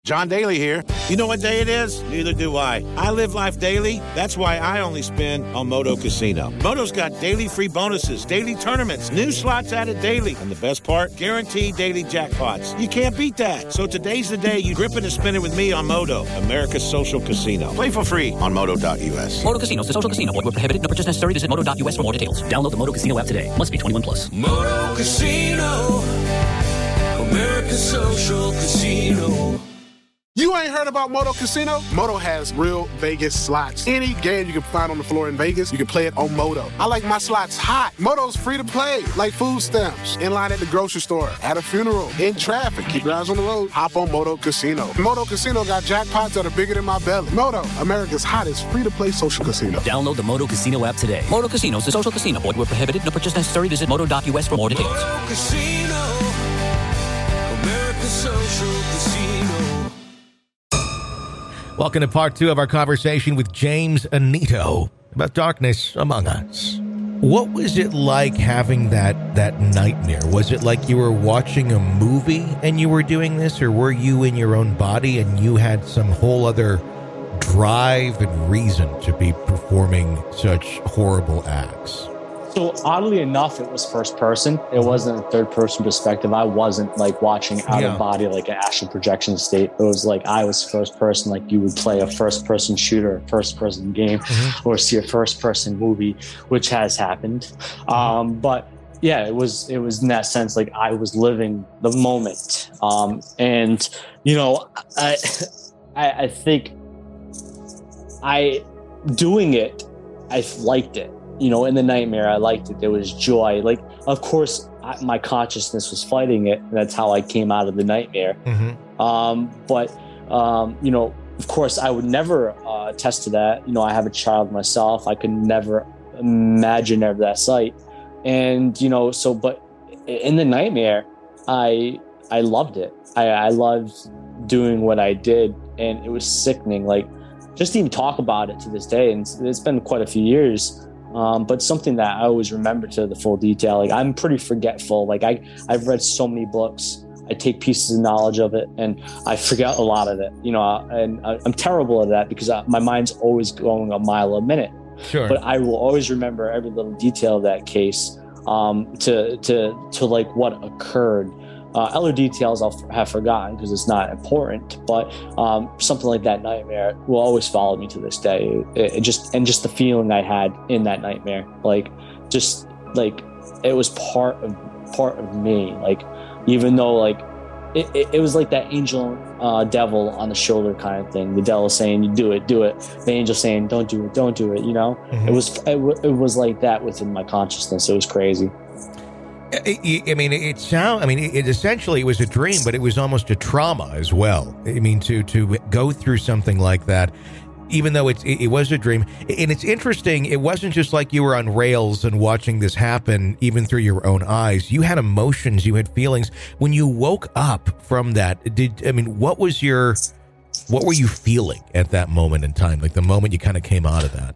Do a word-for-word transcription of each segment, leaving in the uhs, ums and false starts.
John Daly here. You know what day it is? Neither do I. I live life daily. That's why I only spin on Moto Casino. Moto's got daily free bonuses, daily tournaments, new slots added daily. And the best part? Guaranteed daily jackpots. You can't beat that. So today's the day you grip it and spin it with me on Moto, America's social casino. Play for free on moto dot u s. Moto Casino is a social casino. Void where prohibited. No purchase necessary. Visit moto dot u s for more details. Download the Moto Casino app today. Must be twenty-one plus. Moto Casino, America's social casino. You ain't heard about Moto Casino? Moto has real Vegas slots. Any game you can find on the floor in Vegas, you can play it on Moto. I like my slots hot. Moto's free to play, like food stamps, in line at the grocery store, at a funeral, in traffic. Keep your eyes on the road. Hop on Moto Casino. Moto Casino got jackpots that are bigger than my belly. Moto, America's hottest free-to-play social casino. Download the Moto Casino app today. Moto Casino is a social casino. Void where prohibited. No purchase necessary. Visit moto dot u s for more details. Moto Casino, America's social casino. Welcome to part two of our conversation with James Anito about Darkness Among Us. What was it like having that that nightmare? Was it like you were watching a movie and you were doing this, or were you in your own body and you had some whole other drive and reason to be performing such horrible acts? So oddly enough, it was first person. It wasn't a third person perspective. I wasn't like watching out Yeah. of body, like an astral projection state. It was like I was first person, like you would play a first person shooter, a first person game, Mm-hmm. or see a first person movie, which has happened. Um, but yeah, it was, it was in that sense, like I was living the moment. Um, and you know, I, I, I think I doing it, I liked it. You know, in the nightmare, I liked it. There was joy. Like, of course, I, my consciousness was fighting it. And that's how I came out of the nightmare. Mm-hmm. Um, but, um, you know, of course, I would never uh, attest to that. You know, I have a child myself. I could never imagine ever that sight. And, you know, so, but in the nightmare, I I loved it. I, I loved doing what I did. And it was sickening. Like, just to even talk about it to this day. And it's, it's been quite a few years. Um, but something that I always remember to the full detail. Like I'm pretty forgetful. Like I, I've read so many books. I take pieces of knowledge of it and I forget a lot of it, you know, and I, I'm terrible at that because I, my mind's always going a mile a minute. Sure. But I will always remember every little detail of that case um, to, to, to like what occurred. Uh, other details I'll f- have forgotten because it's not important, but um, something like that nightmare will always follow me to this day. It, it just and just the feeling I had in that nightmare, like just like it was part of part of me. Like even though like it, it, it was like that angel uh, devil on the shoulder kind of thing. The devil saying you do it, do it. The angel saying don't do it, don't do it. You know, Mm-hmm. it was it, w- it was like that within my consciousness. It was crazy. I I mean, it sound. I mean, it essentially it was a dream, but it was almost a trauma as well. I mean, to to go through something like that, even though it's it, it was a dream, and it's interesting. It wasn't just like you were on rails and watching this happen, even through your own eyes. You had emotions, you had feelings. When you woke up from that, did I mean, what was your, what were you feeling at that moment in time? Like the moment you kind of came out of that.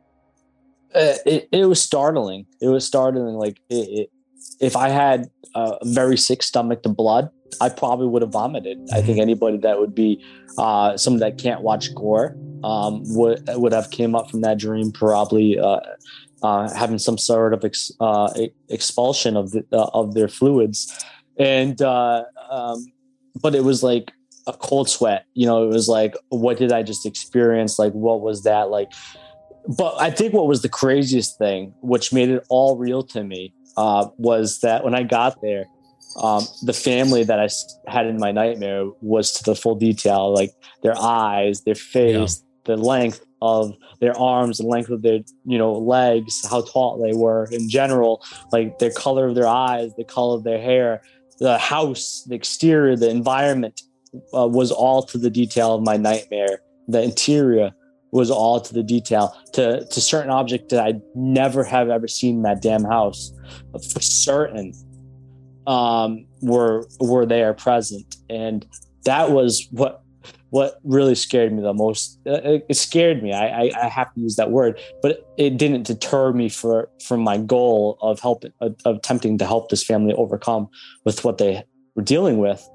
Uh, it, it was startling. It was startling. Like it, it, if I had a very sick stomach to blood, I probably would have vomited. I think anybody that would be uh, someone that can't watch gore um, would would have came up from that dream probably uh, uh, having some sort of ex, uh, expulsion of the, uh, of their fluids, and uh, um, but it was like a cold sweat. You know, it was like, what did I just experience? Like, what was that like? But I think what was the craziest thing, which made it all real to me, uh, was that when I got there, um, the family that I had in my nightmare was to the full detail, like their eyes, their face, yeah. the length of their arms, the length of their, you know, legs, how tall they were in general, like their color of their eyes, the color of their hair, the house, the exterior, the environment uh, was all to the detail of my nightmare. The interior was all to the detail, to to certain objects that I never have ever seen in that damn house, for certain, um, were were there present, and that was what what really scared me the most. It, it scared me. I, I I have to use that word, but it didn't deter me for from my goal of helping of, of attempting to help this family overcome with what they were dealing with.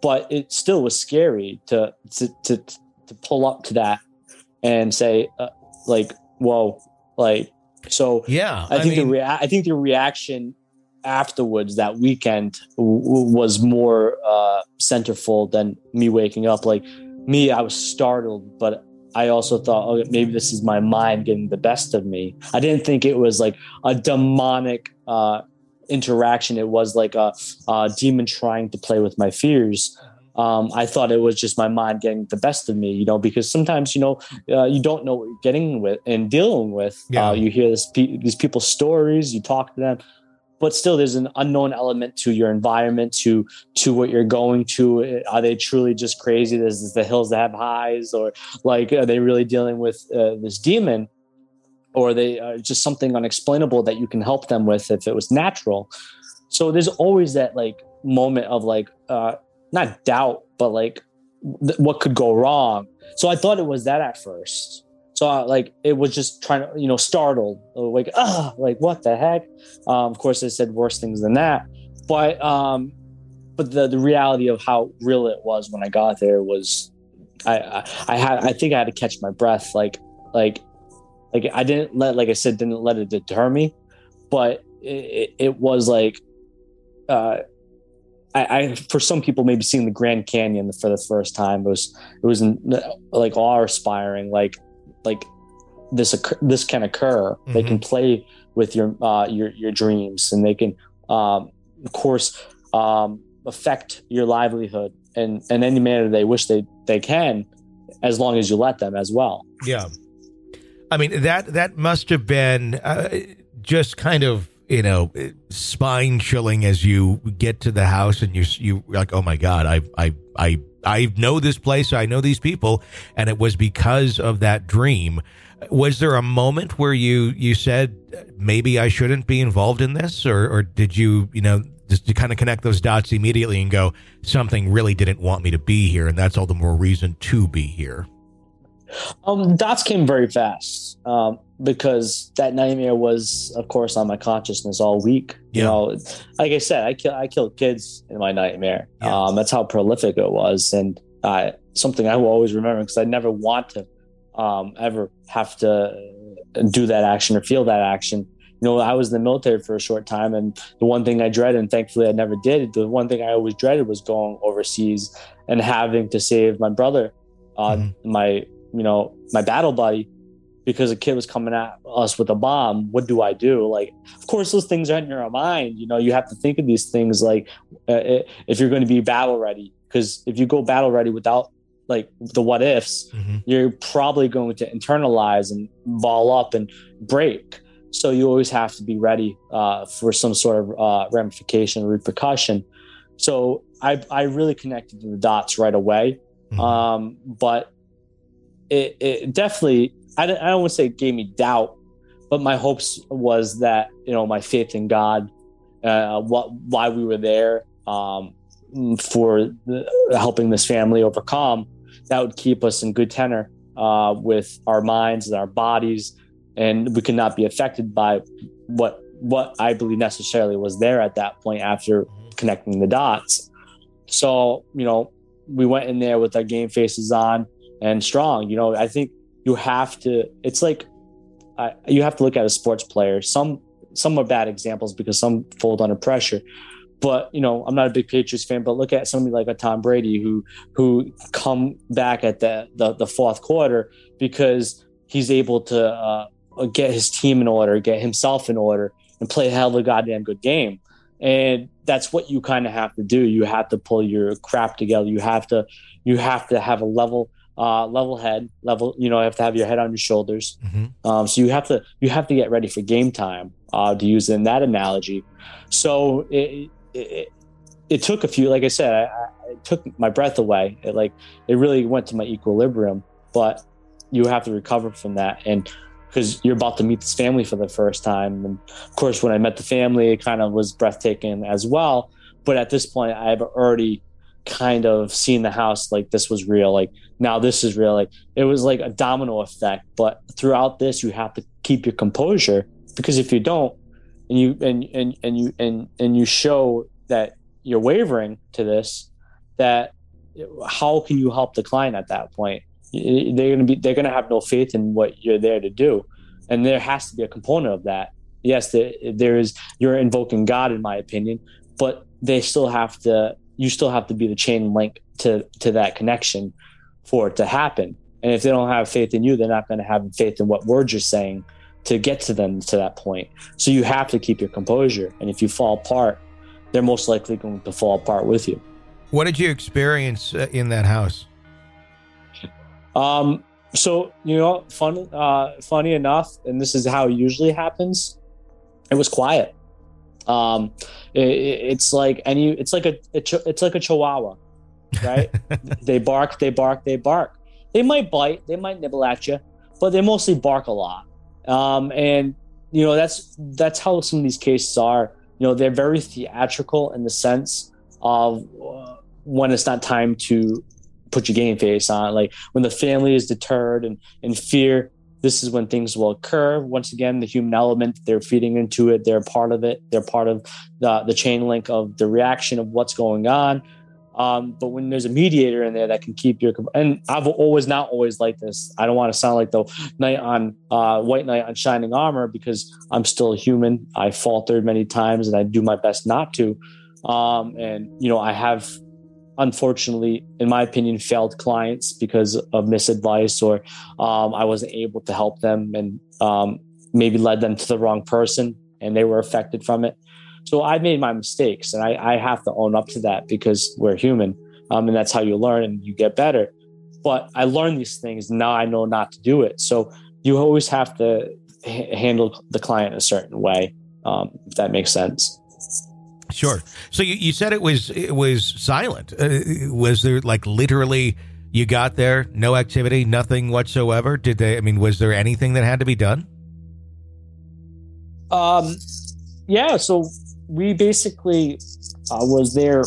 but it still was scary to to to, to pull up to that and say uh, like, whoa, like, so yeah, I, I think mean, the rea- I think the reaction afterwards that weekend w- was more uh, centerfold than me waking up. Like me, I was startled, but I also thought, oh, maybe this is my mind getting the best of me. I didn't think it was like a demonic uh, interaction. It was like a, a demon trying to play with my fears. Um, I thought it was just my mind getting the best of me, you know, because sometimes, you know, uh, you don't know what you're getting with and dealing with. Yeah. Uh, you hear this, these people's stories, you talk to them, but still there's an unknown element to your environment, to to what you're going to. Are they truly just crazy? There's this, the hills that have highs, or like, are they really dealing with uh, this demon? Or are they uh, just something unexplainable that you can help them with if it was natural? So there's always that like moment of like, uh, not doubt, but like th- what could go wrong. So I thought it was that at first. So I, like, it was just trying to, you know, startled, like, ah, like what the heck? Um, of course I said worse things than that, but, um, but the, the reality of how real it was when I got there was, I, I, I had, I think I had to catch my breath. Like, like, like I didn't let, like I said, didn't let it deter me, but it, it was like, uh, I, I, for some people, maybe seeing the Grand Canyon for the first time, it was, it was like awe-inspiring. Like, like this, occur, this can occur. Mm-hmm. They can play with your, uh, your, your dreams, and they can, um, of course, um, affect your livelihood in, in any manner they wish they, they can, as long as you let them as well. Yeah. I mean, that, that must have been uh, just kind of, you know, spine chilling as you get to the house and you you like, oh my God, I I I I know this place, I know these people, and it was because of that dream. Was there a moment where you you said maybe I shouldn't be involved in this, or or did you you know just to kind of connect those dots immediately and go, something really didn't want me to be here, and that's all the more reason to be here? Um, dots came very fast um, because that nightmare was, of course, on my consciousness all week. Yeah. You know, like I said, I kill, I killed kids in my nightmare. Yeah. Um, that's how prolific it was, and uh, something I will always remember because I never want to um, ever have to do that action or feel that action. You know, I was in the military for a short time, and the one thing I dreaded, and thankfully I never did, the one thing I always dreaded was going overseas and having to save my brother, uh, mm-hmm. my you know, my battle buddy, because a kid was coming at us with a bomb. What do I do? Like, of course, those things are in your mind. You know, you have to think of these things like uh, if you're going to be battle ready, because if you go battle ready without like the what ifs, mm-hmm. you're probably going to internalize and ball up and break. So you always have to be ready uh, for some sort of uh, ramification, repercussion. So I, I really connected to the dots right away. Mm-hmm. Um, but It, it definitely, I don't, I don't want to say it gave me doubt, but my hopes was that, you know, my faith in God, uh, what, why we were there, um, for the, helping this family overcome, that would keep us in good tenor, uh, with our minds and our bodies, and we could not be affected by what, what I believe necessarily was there at that point after connecting the dots. So, you know, we went in there with our game faces on and strong. You know, I think you have to, it's like, uh, you have to look at a sports player. Some, some are bad examples because some fold under pressure, but you know, I'm not a big Patriots fan, but look at somebody like a Tom Brady who, who come back at the, the, the fourth quarter because he's able to uh, get his team in order, get himself in order, and play a hell of a goddamn good game. And that's what you kind of have to do. You have to pull your crap together. You have to, you have to have a level, uh, level head, level, you know, you have to have your head on your shoulders. Mm-hmm. Um, so you have to, you have to get ready for game time, uh, to use in that analogy. So it, it, it took a few, like I said, I, I, it took my breath away. It like, it really went to my equilibrium, but you have to recover from that. And because you're about to meet this family for the first time. And of course, when I met the family, it kind of was breathtaking as well. But at this point, I've already kind of seen the house like this was real. Like now this is real. Like it was like a domino effect. But throughout this, you have to keep your composure, because if you don't, and you and and and you and and you show that you're wavering to this, that how can you help the client at that point? They're going to be, they're going to have no faith in what you're there to do. And there has to be a component of that. Yes, there, there is, you're invoking God, in my opinion, but they still have to, you still have to be the chain link to, to that connection for it to happen. And if they don't have faith in you, they're not going to have faith in what words you're saying to get to them to that point. So you have to keep your composure. And if you fall apart, they're most likely going to fall apart with you. What did you experience uh, in that house? Um, so, you know, fun, uh, funny enough, and this is how it usually happens, it was quiet. Um, it, it's like any, it's like a, it's like a Chihuahua, right? They bark, they bark, they bark. They might bite, they might nibble at you, but they mostly bark a lot. Um, and you know, that's, that's how some of these cases are. You know, they're very theatrical in the sense of uh, when it's not time to put your game face on, like when the family is deterred and in fear, this is when things will occur. Once again, the human element, they're feeding into it. They're part of it. They're part of the, the chain link of the reaction of what's going on. Um, but when there's a mediator in there that can keep your, and I've always not always like this. I don't want to sound like the knight on uh, white knight on shining armor, because I'm still a human. I faltered many times and I do my best not to. Um, and, you know, I have, unfortunately, in my opinion, failed clients because of misadvice, or um, I wasn't able to help them and um, maybe led them to the wrong person and they were affected from it. So I made my mistakes, and I, I have to own up to that because we're human, um, and that's how you learn and you get better. But I learned these things. Now I know not to do it. So you always have to h- handle the client a certain way, um, if that makes sense. Sure. So you, you said it was it was silent. Uh, was there like literally you got there, no activity, nothing whatsoever? Did they? I mean, was there anything that had to be done? Um, yeah. So we basically uh, was there.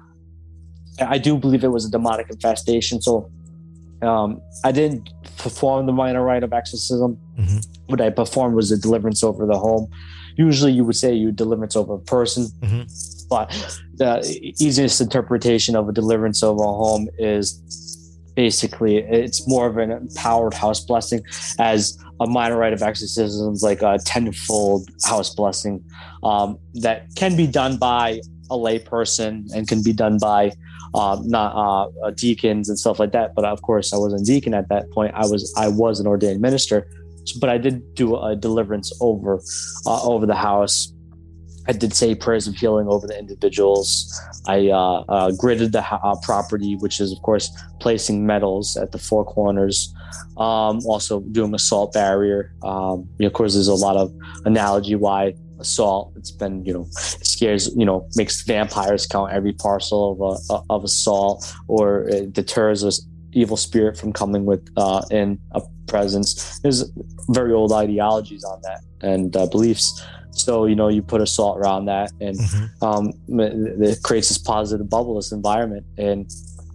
I do believe it was a demonic infestation. So um, I didn't perform the minor rite of exorcism. Mm-hmm. What I performed was a deliverance over the home. Usually you would say you deliverance over a person, mm-hmm. but the easiest interpretation of a deliverance over a home is basically it's more of an empowered house blessing, as a minor rite of exorcism is like a tenfold house blessing um, that can be done by a lay person and can be done by um, not uh, deacons and stuff like that. But of course, I wasn't a deacon at that point. I was I was an ordained minister. But I did do a deliverance over uh, over the house. I did say prayers of healing over the individuals. I uh, uh, gridded the uh, property, which is, of course, placing metals at the four corners. Um, also doing a salt barrier. Um, you know, of course, there's a lot of analogy why assault. It's been, you know, it scares, you know, makes vampires count every parcel of a, of a salt, or it deters a evil spirit from coming with uh, in a presence. There's very old ideologies on that and uh, beliefs. So, you know, you put a salt around that and mm-hmm. um, it, it creates this positive bubble, this environment. And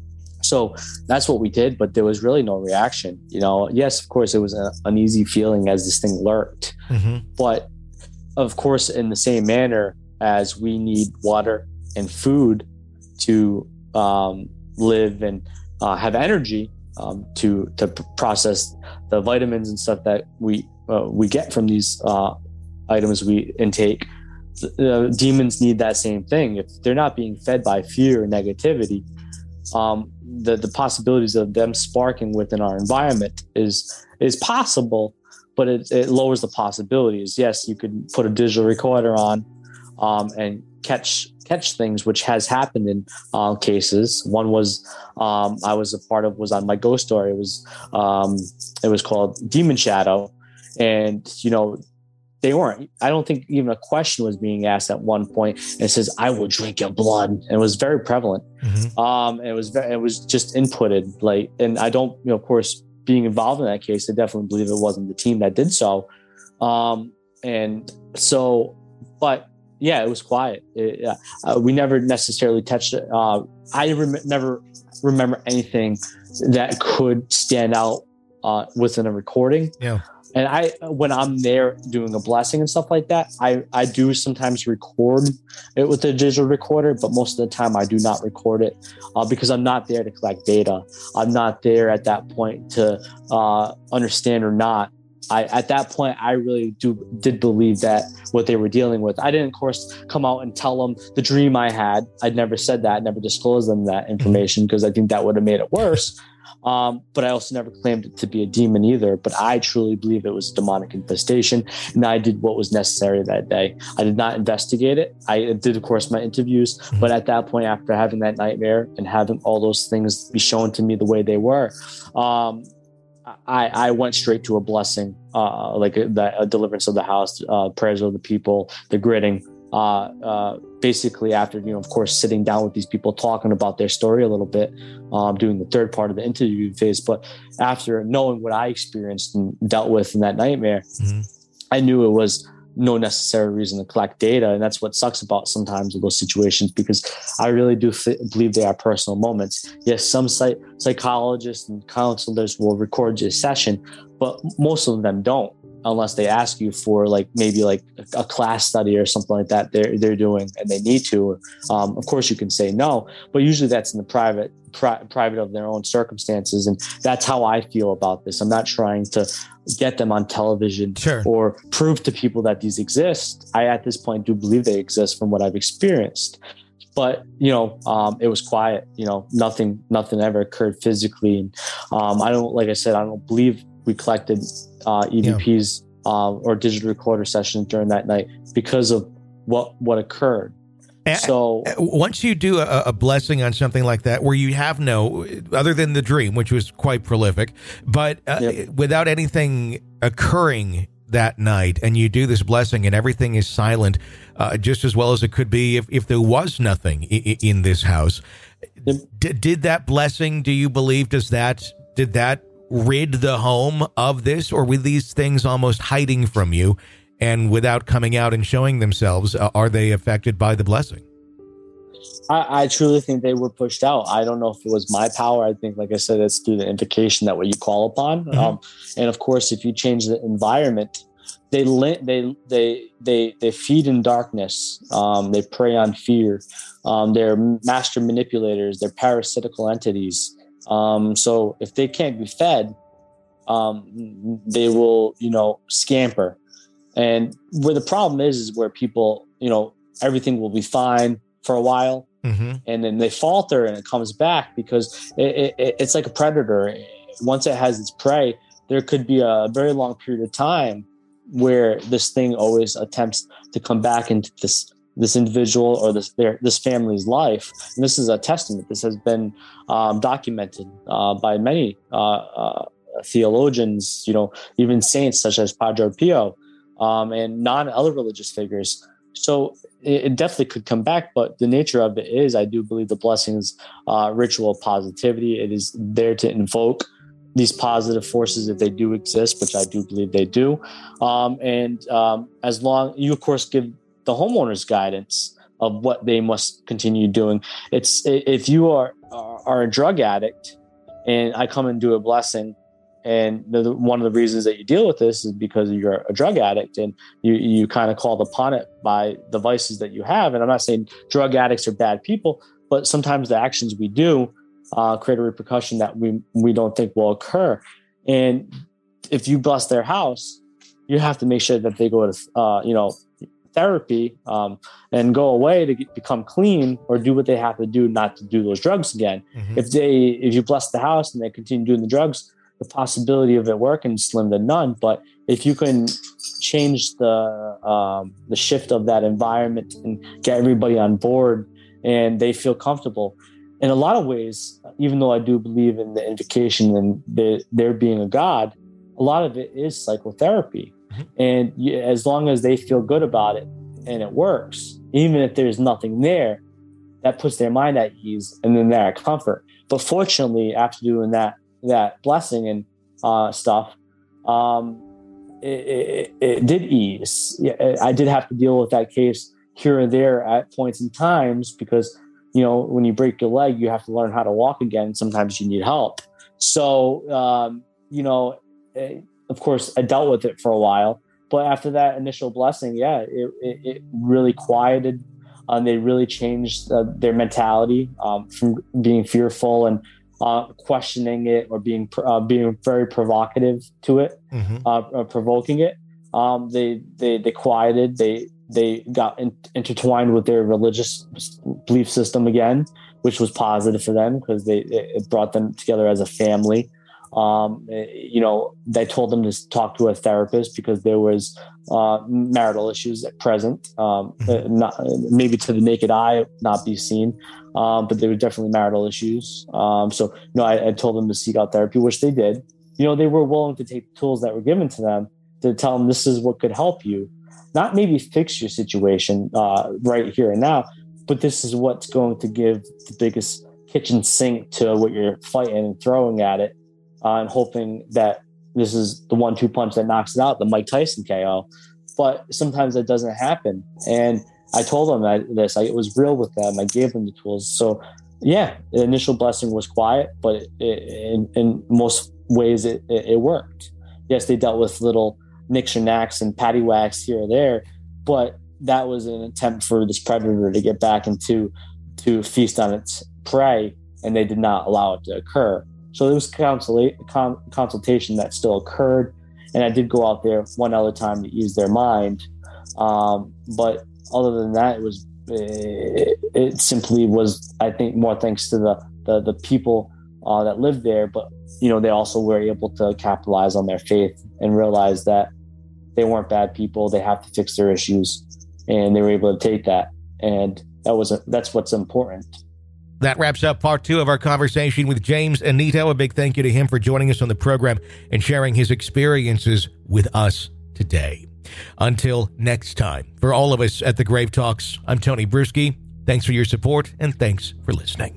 so that's what we did, but there was really no reaction. You know, yes, of course, it was an uneasy feeling as this thing lurked. Mm-hmm. But of course, in the same manner as we need water and food to um, live and uh, have energy um, to to process the vitamins and stuff that we uh, we get from these uh, items we intake, uh, demons need that same thing. If they're not being fed by fear or negativity, um, the the possibilities of them sparking within our environment is is possible, but it, it lowers the possibilities. Yes, you could put a digital recorder on um, and catch catch things, which has happened in uh, cases. One was um, I was a part of was on my ghost story. It was um, it was called Demon Shadow, and you know. They weren't. I don't think even a question was being asked at one point. And it says, "I will drink your blood." And it was very prevalent. Mm-hmm. Um, it was very, it was just inputted. Like, and I don't, you know, of course, being involved in that case, I definitely believe it wasn't the team that did so. Um, and so, but yeah, it was quiet. It, uh, we never necessarily touched it. Uh, I rem- never remember anything that could stand out uh, within a recording. Yeah. and I, when I'm there doing a blessing and stuff like that, I, I do sometimes record it with a digital recorder, but most of the time I do not record it uh, because I'm not there to collect data. I'm not there at that point to uh, understand or not. I, at that point, I really do did believe that what they were dealing with. I didn't, of course, come out and tell them the dream I had. I'd never said that, never disclosed them that information because I think that would have made it worse. Um, but I also never claimed it to be a demon either. But I truly believe it was a demonic infestation, and I did what was necessary that day. I did not investigate it. I did, of course, my interviews. But at that point, after having that nightmare and having all those things be shown to me the way they were, um, I, I went straight to a blessing, uh, like a, the a deliverance of the house, uh, prayers of the people, the gridding. Uh, uh, basically, after, you know, of course, sitting down with these people, talking about their story a little bit, um, doing the third part of the interview phase. But after knowing what I experienced and dealt with in that nightmare, mm-hmm. I knew it was no necessary reason to collect data. And that's what sucks about sometimes of those situations, because I really do th- believe they are personal moments. Yes, some psych- psychologists and counselors will record your session, but most of them don't, unless they ask you for like maybe like a, a class study or something like that they're, they're doing and they need to. Um, of course, you can say no, but usually that's in the private pri- private of their own circumstances. And that's how I feel about this. I'm not trying to get them on television sure. or prove to people that these exist. I, at this point, do believe they exist from what I've experienced. But, you know, um, it was quiet. You know, nothing, nothing ever occurred physically. And um, I don't, like I said, I don't believe we collected uh, E V Ps yeah. uh, or digital recorder sessions during that night because of what what occurred. And so once you do a, a blessing on something like that, where you have no, other than the dream, which was quite prolific, but uh, yep. without anything occurring that night, and you do this blessing and everything is silent, uh, just as well as it could be if, if there was nothing I- in this house. Yep. D- did that blessing, do you believe, does that, did that rid the home of this, or were these things almost hiding from you? And without coming out and showing themselves, uh, are they affected by the blessing? I, I truly think they were pushed out. I don't know if it was my power. I think, like I said, it's through the invocation that what you call upon. Mm-hmm. Um, and of course, if you change the environment, they they they they they feed in darkness. Um, they prey on fear. Um, they're master manipulators. They're parasitical entities. Um, so if they can't be fed, um, they will, you know, scamper. And where the problem is, is where people, you know, everything will be fine for a while, mm-hmm. and then they falter and it comes back because it, it, it's like a predator. Once it has its prey, there could be a very long period of time where this thing always attempts to come back into this this individual or this their, this family's life. And this is a testament. This has been um, documented uh, by many uh, uh, theologians, you know, even saints such as Padre Pio. Um, and non-other religious figures. So it, it definitely could come back, but the nature of it is, I do believe the blessings, uh, ritual positivity. It is there to invoke these positive forces if they do exist, which I do believe they do. Um, and um, as long, you of course give the homeowners guidance of what they must continue doing. It's if you are are a drug addict and I come and do a blessing, and the, one of the reasons that you deal with this is because you're a drug addict and you, you kind of called upon it by the vices that you have. And I'm not saying drug addicts are bad people, but sometimes the actions we do uh, create a repercussion that we, we don't think will occur. And if you bless their house, you have to make sure that they go to, uh, you know, therapy um, and go away to get, become clean or do what they have to do not to do those drugs again. Mm-hmm. If they, if you bless the house and they continue doing the drugs, the possibility of it working is slim to none. But if you can change the um, the shift of that environment and get everybody on board and they feel comfortable, in a lot of ways, even though I do believe in the invocation and the, there being a God, a lot of it is psychotherapy. Mm-hmm. And you, as long as they feel good about it and it works, even if there's nothing there, that puts their mind at ease and then they're at comfort. But fortunately, after doing that, that blessing and uh, stuff, um, it, it, it did ease. Yeah, I did have to deal with that case here and there at points and times because, you know, when you break your leg, you have to learn how to walk again. Sometimes you need help. So, um, you know, of course, I dealt with it for a while. But after that initial blessing, yeah, it, it, it really quieted. Um, they really changed uh, their mentality um, from being fearful and uh, questioning it, or being uh, being very provocative to it, mm-hmm. uh, uh, provoking it. Um, they they they quieted. They they got in, intertwined with their religious belief system again, which was positive for them because they it brought them together as a family. Um, you know, they told them to talk to a therapist because there was uh, marital issues at present. Um, mm-hmm. not maybe to the naked eye, not be seen, um, but there were definitely marital issues. Um, so, you know, I, I told them to seek out therapy, which they did. You know, they were willing to take the tools that were given to them to tell them this is what could help you, not maybe fix your situation uh, right here and now, but this is what's going to give the biggest kitchen sink to what you're fighting and throwing at it. Uh, and hoping that this is the one two punch that knocks it out, the Mike Tyson K O. But sometimes that doesn't happen. And I told them that this, I was real with them. I gave them the tools. So, yeah, the initial blessing was quiet, but it, it, in, in most ways it, it, it worked. Yes, they dealt with little nicks or knacks and patty whacks here or there, but that was an attempt for this predator to get back into to feast on its prey, and they did not allow it to occur. So there was consula- con- consultation that still occurred, and I did go out there one other time to ease their mind. Um, but other than that, it was it, it simply was, I think, more thanks to the the, the people uh, that lived there. But you know, they also were able to capitalize on their faith and realize that they weren't bad people. They have to fix their issues, and they were able to take that, and that was a, that's what's important. That wraps up part two of our conversation with James Anito. A big thank you to him for joining us on the program and sharing his experiences with us today. Until next time, for all of us at the Grave Talks, I'm Tony Bruschi. Thanks for your support, and thanks for listening.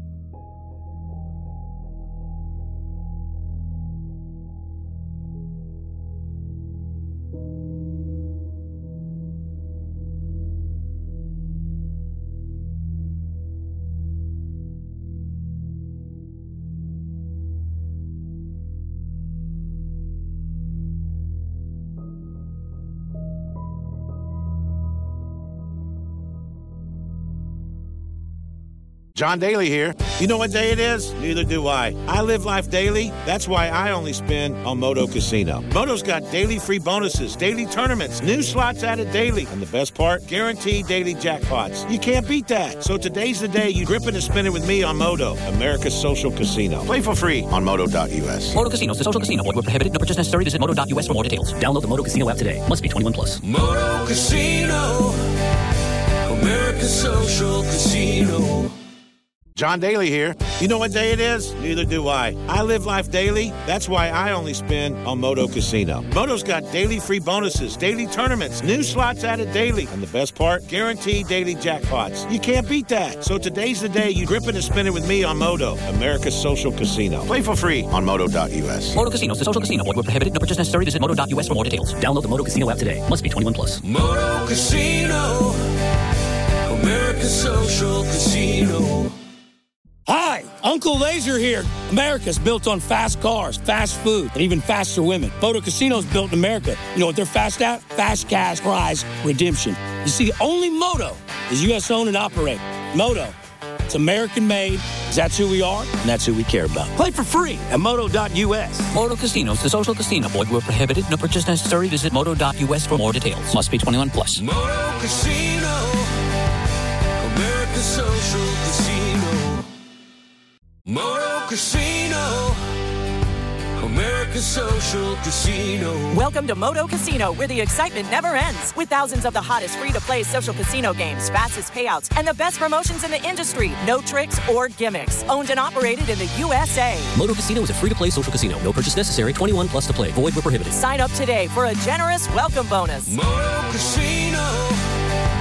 John Daly here. You know what day it is? Neither do I. I live life daily. That's why I only spin on Moto Casino. Moto's got daily free bonuses, daily tournaments, new slots added daily. And the best part? Guaranteed daily jackpots. You can't beat that. So today's the day you grip it and spin it with me on Moto, America's social casino. Play for free on moto dot u s. Moto Casino is a social casino. Void where prohibited. No purchase necessary. Visit moto dot u s for more details. Download the Moto Casino app today. Must be twenty-one plus. Moto Casino, America's social casino. John Daly here. You know what day it is? Neither do I. I live life daily. That's why I only spin on Moto Casino. Moto's got daily free bonuses, daily tournaments, new slots added daily. And the best part? Guaranteed daily jackpots. You can't beat that. So today's the day you grip it and spin it with me on Moto, America's social casino. Play for free on moto dot u s. Moto Casino is a social casino. Void where prohibited. No purchase necessary. Visit moto dot u s for more details. Download the Moto Casino app today. Must be twenty-one plus. Moto Casino, America's social casino. Hi, Uncle Laser here. America's built on fast cars, fast food, and even faster women. Moto Casino's built in America. You know what they're fast at? Fast cash prize redemption. You see, only Moto is U S owned and operated. Moto, it's American made. That's who we are, and that's who we care about. Play for free at moto dot u s. Moto Casino is a social casino. Void where prohibited. No purchase necessary. Visit moto dot u s for more details. Must be twenty-one plus. Moto Casino, America's social casino. Moto Casino, America's social casino. Welcome to Moto Casino, where the excitement never ends. With thousands of the hottest free-to-play social casino games, fastest payouts, and the best promotions in the industry. No tricks or gimmicks. Owned and operated in the U S A. Moto Casino is a free-to-play social casino. No purchase necessary. twenty-one plus to play. Void where prohibited. Sign up today for a generous welcome bonus. Moto Casino,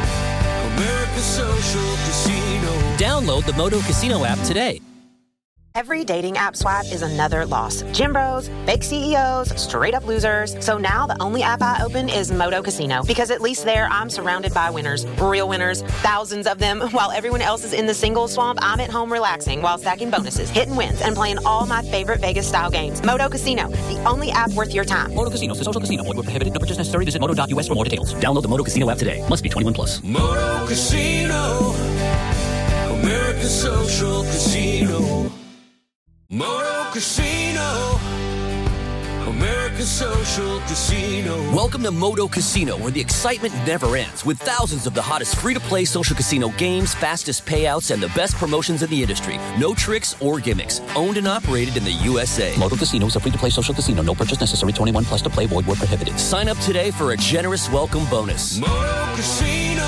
America's social casino. Download the Moto Casino app today. Every dating app swipe is another loss. Gym bros, fake C E Os, straight up losers. So now the only app I open is Moto Casino, because at least there I'm surrounded by winners, real winners, thousands of them. While everyone else is in the single swamp, I'm at home relaxing while stacking bonuses, hitting wins, and playing all my favorite Vegas style games. Moto Casino, the only app worth your time. Moto Casino, the social casino. Void where prohibited. No purchase necessary. Visit moto dot U S for more details. Download the Moto Casino app today. Must be twenty-one plus. Moto Casino, America's social casino. Moto Casino, America's social casino. Welcome to Moto Casino, where the excitement never ends, with thousands of the hottest free-to-play social casino games, fastest payouts, and the best promotions in the industry. No tricks or gimmicks. Owned and operated in the U S A. Moto Casino is a free-to-play social casino. No purchase necessary. twenty-one plus to play. Void where prohibited. Sign up today for a generous welcome bonus. Moto Casino,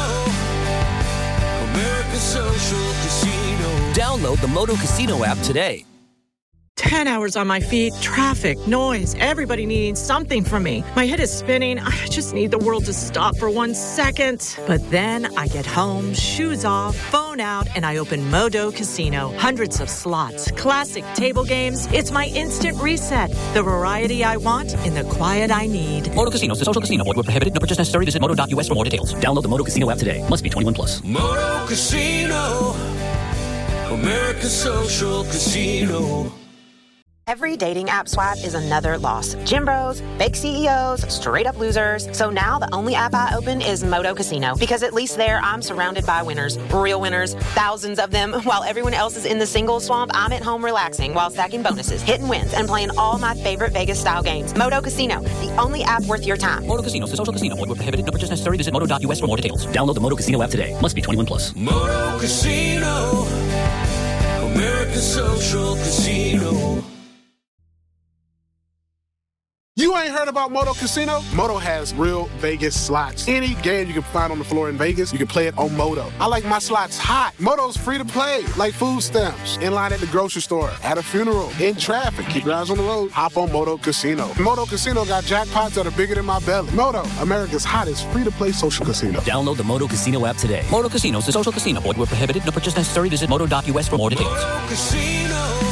America's social casino. Download the Moto Casino app today. ten hours on my feet, traffic, noise, everybody needing something from me. My head is spinning. I just need the world to stop for one second. But then I get home, shoes off, phone out, and I open Moto Casino. Hundreds of slots, classic table games. It's my instant reset. The variety I want in the quiet I need. Moto Casino, the social casino. Void where prohibited. No purchase necessary. Visit moto dot U S for more details. Download the Moto Casino app today. Must be twenty-one plus. Moto Casino, America's social casino. Every dating app swipe is another loss. Gym bros, fake C E Os, straight up losers. So now the only app I open is Moto Casino, because at least there I'm surrounded by winners, real winners, thousands of them. While everyone else is in the single swamp, I'm at home relaxing while stacking bonuses, hitting wins, and playing all my favorite Vegas style games. Moto Casino, the only app worth your time. Moto Casino, the social casino. Void where prohibited. No purchase necessary. Visit moto dot U S for more details. Download the Moto Casino app today. Must be twenty-one plus. Moto Casino, America's social casino. You ain't heard about Moto Casino? Moto has real Vegas slots. Any game you can find on the floor in Vegas, you can play it on Moto. I like my slots hot. Moto's free to play, like food stamps. In line at the grocery store, at a funeral, in traffic. Keep your eyes on the road. Hop on Moto Casino. Moto Casino got jackpots that are bigger than my belly. Moto, America's hottest free-to-play social casino. Download the Moto Casino app today. Moto Casino, the social casino. Void where prohibited. No purchase necessary. Visit moto dot U S for more details. Moto Casino,